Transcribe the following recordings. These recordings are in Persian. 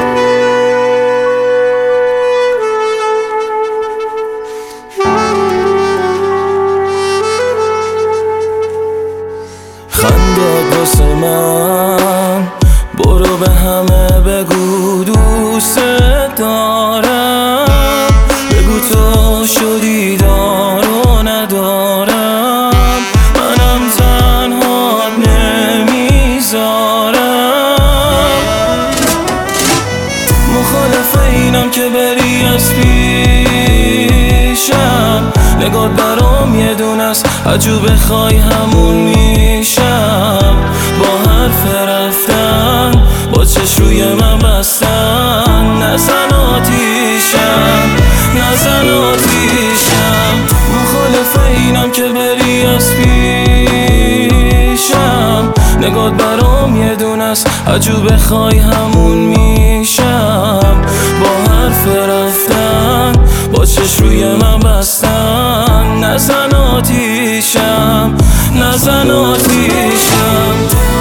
خندت واسه من، برو به همه بگو دوست دارم، بگو تو شدی دارو ندارم، منم تنها نمیذارم. مخالف اینم که بری از پیشم، نگات برام یه دونست، هرجور بخوای همون میشم. با حرف رفتن، با چش روی من بستن، نزن آتیشم، نزن آتیشم. مخالف اینم که بری از پیشم، نگات برام یه دونست، هرجور بخوای همون میشم. با حرف رفتن، با چش روی من بستن، نزن آتیشم، نزن آتیشم.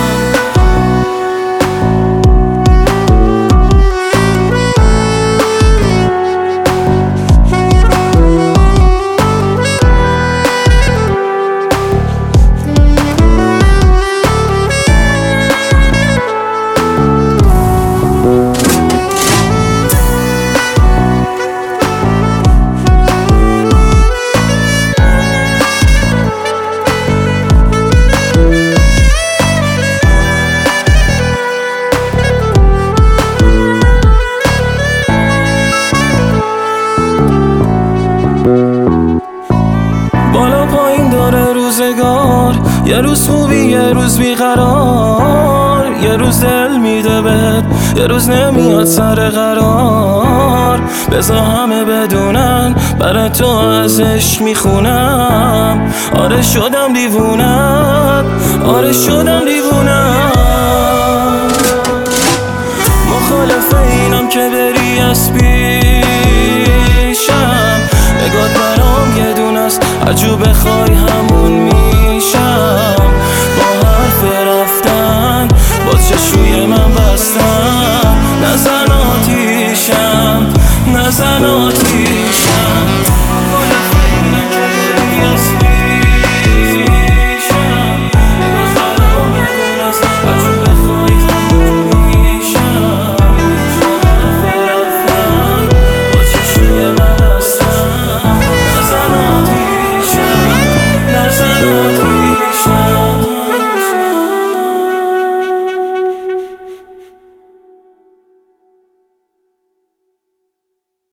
بالا پایین داره روزگار، یه روز خوبی یه روز بیقرار، یه روز دل میده بهت، یه روز نمیاد سر قرار. بذار همه بدونن برای تو ازش میخونم، آره شدم دیوونم، آره شدم دیوونم. مخالف اینم که بری از